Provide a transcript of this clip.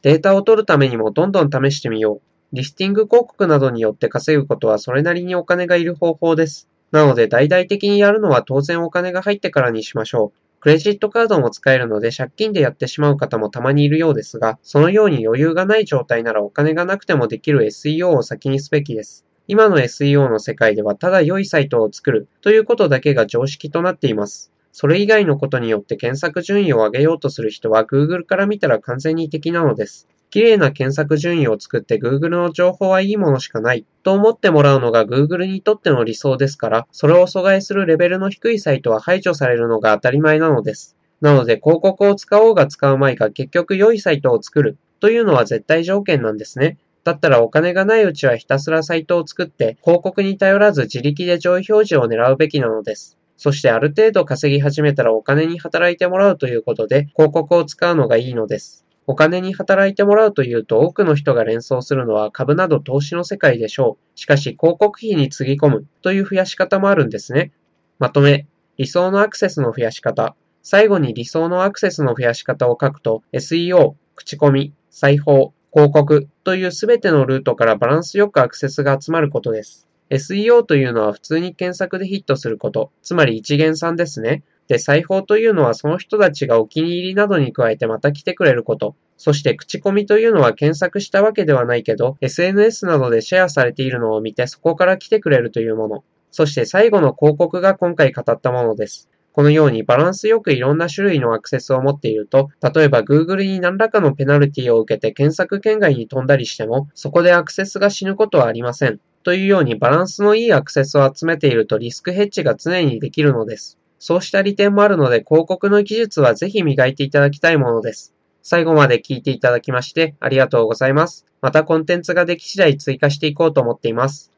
データを取るためにもどんどん試してみよう。リスティング広告などによって稼ぐことはそれなりにお金がいる方法です。なので大々的にやるのは当然お金が入ってからにしましょう。クレジットカードも使えるので借金でやってしまう方もたまにいるようですが、そのように余裕がない状態ならお金がなくてもできる SEO を先にすべきです。今の SEO の世界ではただ良いサイトを作るということだけが常識となっています。それ以外のことによって検索順位を上げようとする人は Google から見たら完全に敵なのです。綺麗な検索順位を作って Google の情報はいいものしかないと思ってもらうのが Google にとっての理想ですから、それを阻害するレベルの低いサイトは排除されるのが当たり前なのです。なので広告を使おうが使うまいが結局良いサイトを作るというのは絶対条件なんですね。だったらお金がないうちはひたすらサイトを作って広告に頼らず自力で上位表示を狙うべきなのです。そしてある程度稼ぎ始めたらお金に働いてもらうということで広告を使うのがいいのです。お金に働いてもらうというと多くの人が連想するのは株など投資の世界でしょう。しかし広告費につぎ込むという増やし方もあるんですね。まとめ、理想のアクセスの増やし方。最後に理想のアクセスの増やし方を書くと SEO、口コミ、裁縫、広告というすべてのルートからバランスよくアクセスが集まることです。SEO というのは普通に検索でヒットすること、つまり一元さんですね。で、裁縫というのはその人たちがお気に入りなどに加えてまた来てくれること。そして口コミというのは検索したわけではないけど、SNS などでシェアされているのを見てそこから来てくれるというもの。そして最後の広告が今回語ったものです。このようにバランスよくいろんな種類のアクセスを持っていると、例えば Google に何らかのペナルティを受けて検索圏外に飛んだりしても、そこでアクセスが死ぬことはありません。というようにバランスのいいアクセスを集めているとリスクヘッジが常にできるのです。そうした利点もあるので広告の技術はぜひ磨いていただきたいものです。最後まで聞いていただきましてありがとうございます。またコンテンツができ次第追加していこうと思っています。